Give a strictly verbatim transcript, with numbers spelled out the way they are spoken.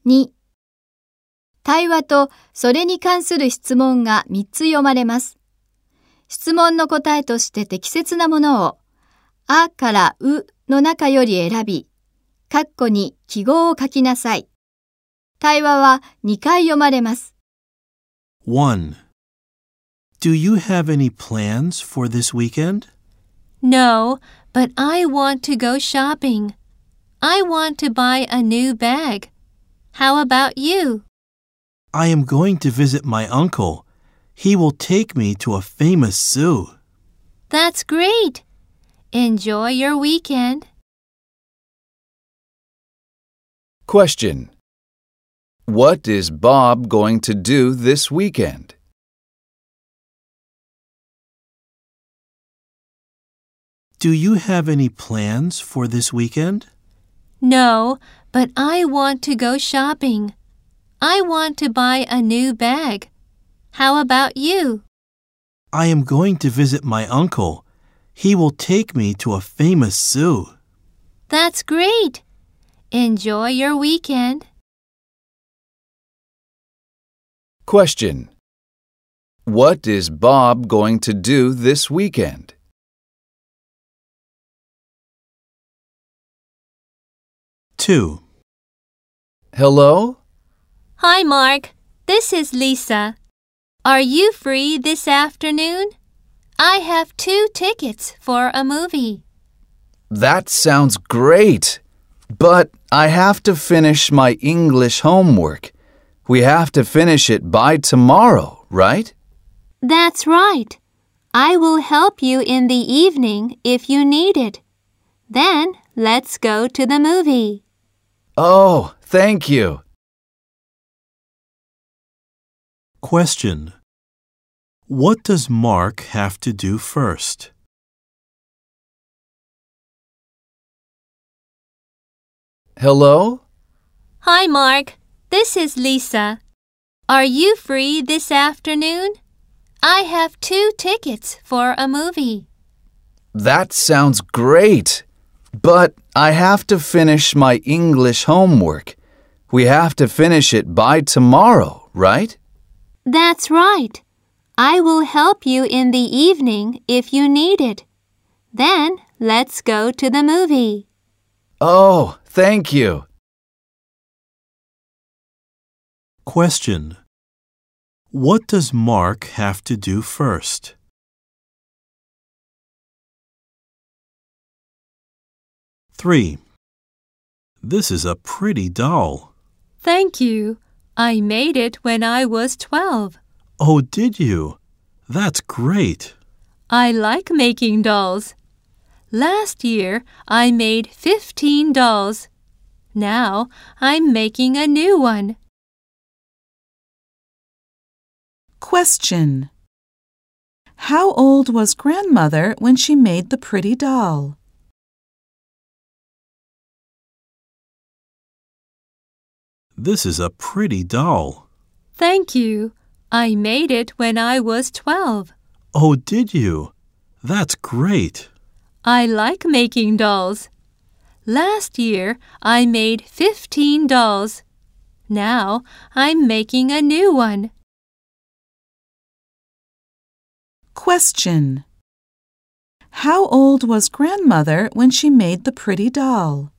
に、対話とそれに関する質問がみっつ読まれます。質問の答えとして適切なものを、あからうの中より選び、括弧に記号を書きなさい。対話はにかい読まれます。 one. Do you have any plans for this weekend? No, but I want to go shopping. I want to buy a new bag. How about you? I am going to visit my uncle. He will take me to a famous zoo. That's great. Enjoy your weekend. Question. What is Bob going to do this weekend? Do you have any plans for this weekend? No, but I want to go shopping. I want to buy a new bag. How about you? I am going to visit my uncle. He will take me to a famous zoo. That's great. Enjoy your weekend. Question. What is Bob going to do this weekend? two. Hello? Hi, Mark. This is Lisa. Are you free this afternoon? I have two tickets for a movie. That sounds great. But I have to finish my English homework. We have to finish it by tomorrow, right? That's right. I will help you in the evening if you need it. Then let's go to the movie. Oh, thank you. Question. What does Mark have to do first? Hello? Hi, Mark. This is Lisa. Are you free this afternoon? I have two tickets for a movie. That sounds great. But I have to finish my English homework. We have to finish it by tomorrow, right? That's right. I will help you in the evening if you need it. Then let's go to the movie. Oh, thank you. Question. What does Mark have to do first? three. This is a pretty doll. Thank you. I made it when I was twelve. Oh, did you? That's great. I like making dolls. Last year, I made fifteen dolls. Now, I'm making a new one. Question. How old was grandmother when she made the pretty doll? This is a pretty doll. Thank you. I made it when I was twelve. Oh, did you? That's great. I like making dolls. Last year, I made fifteen dolls. Now, I'm making a new one. Question. How old was grandmother when she made the pretty doll?